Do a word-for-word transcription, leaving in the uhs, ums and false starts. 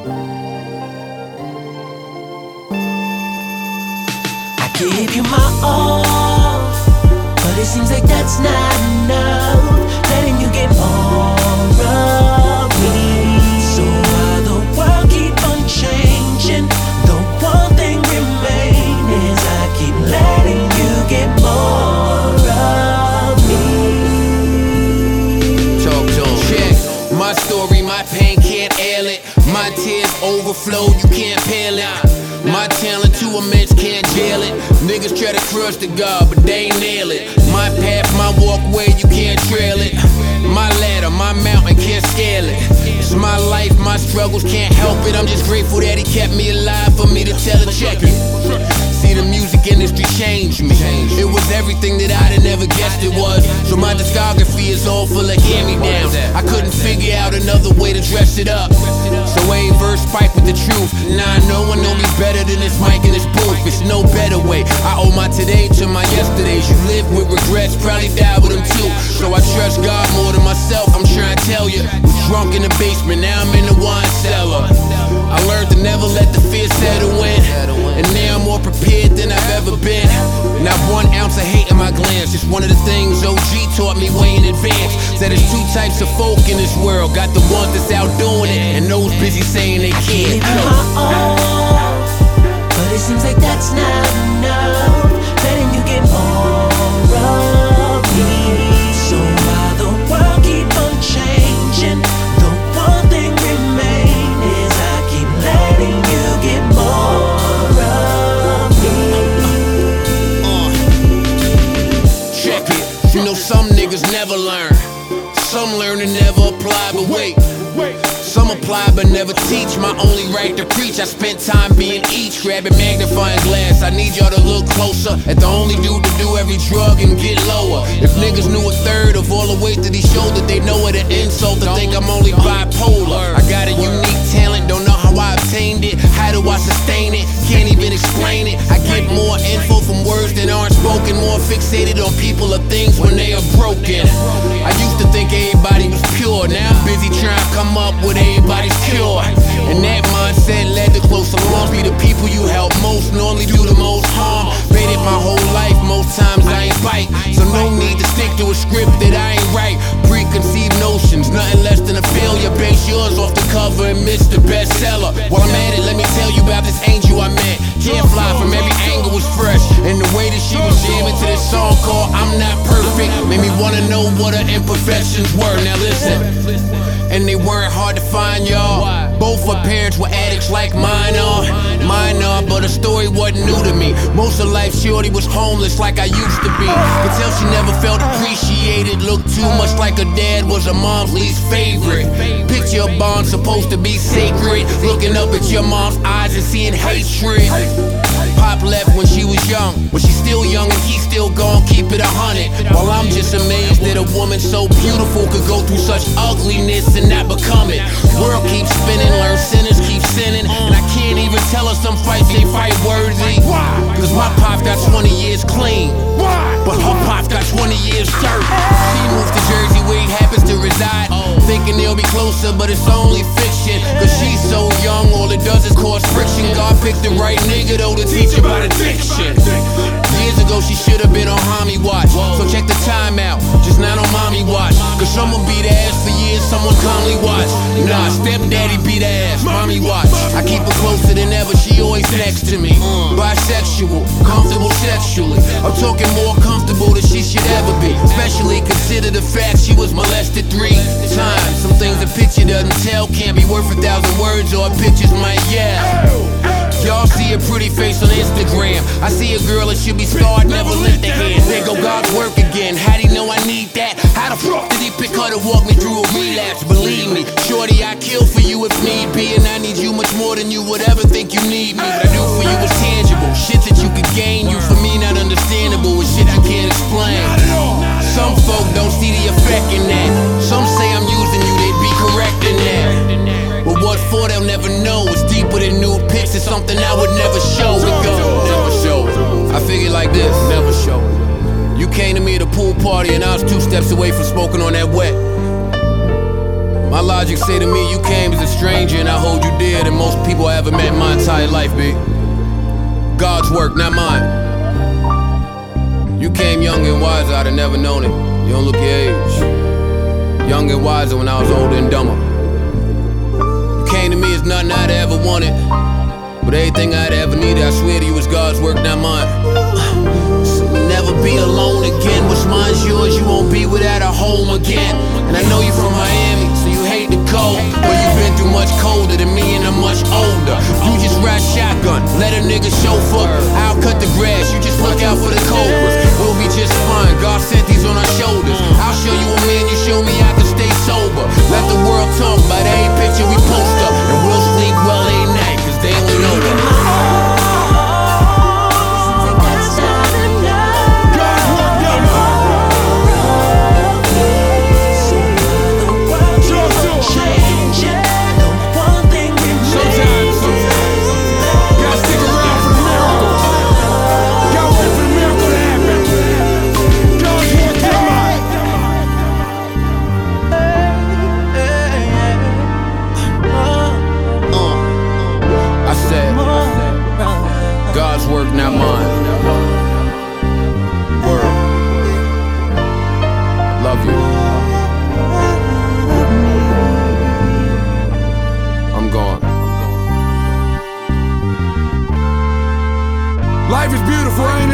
Give you my all, but it seems like that's not enough. Letting you get more of me. So while the world keep on changing, the one thing remains is I keep letting you get more of me. Talk to 'em. Check my story, my pain can't ail it. My tears overflow, you can't pale it. My talent too immense, can't jail it. Niggas try to crush the God, but they ain't nail it. My path, my walkway, you can't trail it. My ladder, my mountain, can't scale it. It's my life, my struggles, can't help it. I'm just grateful that he kept me alive for me to tell it, check it. See, the music industry changed me. It was everything that I'd have never guessed it was. So my discography is all full of hand-me-downs. I couldn't figure out another way to dress it up. So ain't verse fight with the truth. Nah, no one know me better than this mic and this booth. It's no better way. I owe my today to my yesterdays. You live with regrets, probably die with them too. So I trust God more than myself, I'm trying to tell you. Was drunk in the basement, now I'm in the wine cellar. I learned to never let the fear settle in, and now I'm more prepared than I've ever been. Not one ounce of hate in my glance. It's one of the things O G taught me way in advance. Said there's two types of folk in this world. Got the ones that's out doing it, and those busy saying they can't. Give you my all, but it seems like that's not enough. Letting you get more of me. So while the world keep on changing, the one thing remains is I keep letting you get more of me. Uh, check it. You know some niggas never learn. Some learn and never apply, but wait. Some apply but never teach. My only right to preach. I spent time being each. Grabbing magnifying glass. I need y'all to look closer at the only dude to do every drug and get lower. If niggas knew a third of all the weight that he shoulders, they know it an insult to think I'm only bipolar. I got a unique talent, don't know how I obtained it. How do I sustain it? Can't even explain it. I get more info from words that aren't spoken. More fixated on people or things when they are broken. I used to think everybody was pure. Now I'm busy trying to come up with everybody's cure. And that mindset led to closer longs. Be the people you help most, normally do the most harm. Baited my whole life, most times I ain't bite. So no need to stick to a script that I ain't write. Preconceived notions, nothing less than a failure. Base yours off the cover and miss the bestseller. While I'm at it, let me tell you about this angel I met. Can't fly from every angle was fresh. And the way that she was jamming to this song called I'm Not Perfect made me wanna know what her imperfections were. Now listen. And they weren't hard to find, y'all. Both her parents were addicts like mine are. Mine are, but her story wasn't new to me. Most of life, shorty was homeless like I used to be. Could tell she never felt appreciated. Looked too much like her dad was her mom's least favorite. Picture a bond supposed to be sacred. Looking up at your mom's eyes and seeing hatred. Pop left when she was young, but she's still young and he's still gone, keep it a hundred. While I'm just amazed that a woman so beautiful could go through such ugliness and not become it. World keeps spinning, learn sinners keep sinning, and I can't even tell her some fights ain't fight worthy. Cause my pop got twenty years clean, but her pop got twenty years dirt. She moved to Jersey where he happens to reside, thinking they'll be closer, but it's only fiction. Cause she's so young, all it does is cause friction. God picked the right nigga though to teach about addiction. Years ago she should've been on homie watch, so check the time out, just not on mommy watch. Cause someone beat her ass for years, someone calmly watch. Nah, stepdaddy beat her ass, mommy watch. I keep her closer than ever, she always next to me. Bisexual, comfortable sexually, I'm talking more comfortable than she should ever be. Especially consider the fact she was molested three times. Some things a picture doesn't tell can't be worth a thousand words, or pictures might yell. Y'all see a pretty face on Instagram. I see a girl that should be scarred, never lift a hand. There go God's work again. How'd he know I need that? How the fuck did he pick her to walk me through a relapse? Believe me, shorty, I kill for you if need be. And I need you much more than you would ever think you need me. What I do for you is tangible. Shit that you could gain. You for me not understandable. It's shit you can't explain. Some folk don't see the effect in that. Some say I'm using you, they'd be correct in that. But what for they'll never know. It's deeper than nude pics. It's something I would never show. It goes. Never show. I figured like this. Never show. You came to me at a pool party and I was two steps away from smoking on that wet. My logic say to me, you came as a stranger and I hold you dear than most people I ever met in my entire life, B. God's work, not mine. You came young and wiser, I'd have never known it. You don't look your age. Young and wiser when I was older and dumber. You came to me as nothing I'd ever wanted, but everything I'd ever needed, I swear to you, was God's work, not mine. So never be alone again. What's mine's yours, you won't be without a home again. And I know you from Miami, so you hate the cold, but you've been through much colder than me and I'm much older. You just ride shotgun, let a nigga chauffeur. I'll cut the grass, you just look out for the cobras. We'll be just fine, God sent these on our shoulders. I'll show you a man, you show me I can stay sober. Let the world talk about every picture we post up, and we'll sleep well every night, cause they only know that. God's work, not mine. Word. Love you. I'm gone. Life is beautiful, ain't it?